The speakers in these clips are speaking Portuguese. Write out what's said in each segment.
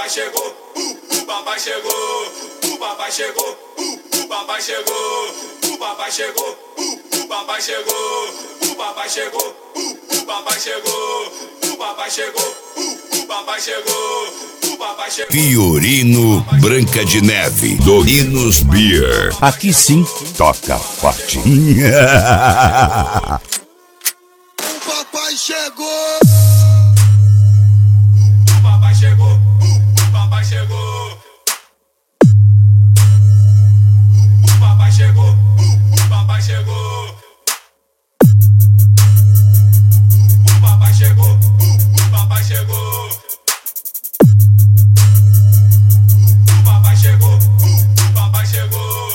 papai chegou, o papai chegou, o papai chegou, o papai chegou, o papai chegou, o papai chegou, o papai chegou, o papai chegou, o papai chegou, o papai chegou, o papai chegou. Fiorino Branca de Neve, Dorinos Beer. Aqui sim toca forte. O papai chegou. O papai chegou, o papai chegou. O papai chegou, o papai chegou. O papai chegou, o papai chegou. O papai chegou, o papai chegou.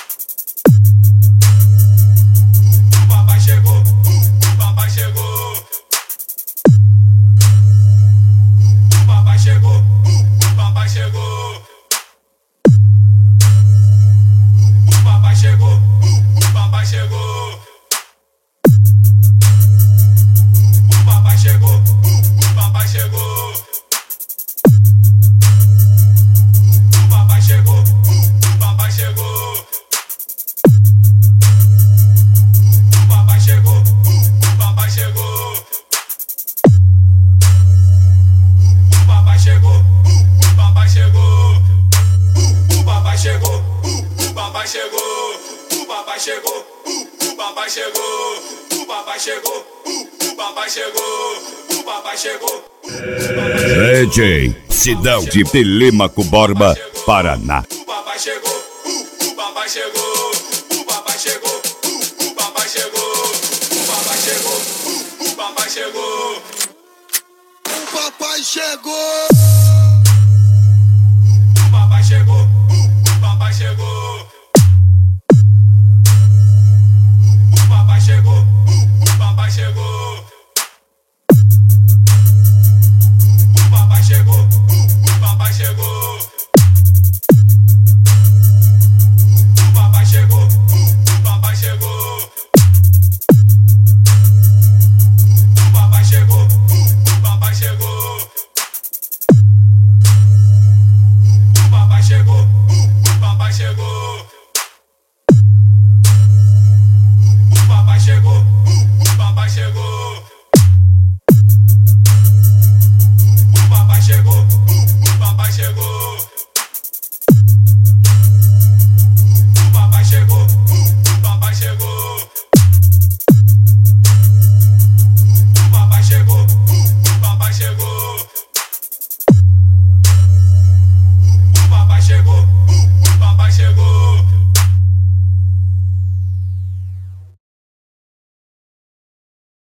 O papai chegou, o papai chegou. O papai chegou, o papai chegou. O papai chegou, o papai chegou. O papai chegou, o papai chegou. O papai chegou, o papai chegou. O papai chegou, o papai chegou. O papai chegou, o papai chegou. O papai chegou, o papai chegou. O papai chegou, o papai chegou. O papai chegou, o papai chegou. O papai chegou. DJ Sidão de Telêmaco Borba, Paraná. O papai chegou, o papai chegou. O papai chegou, o papai chegou. O papai chegou, o papai chegou. O papai chegou.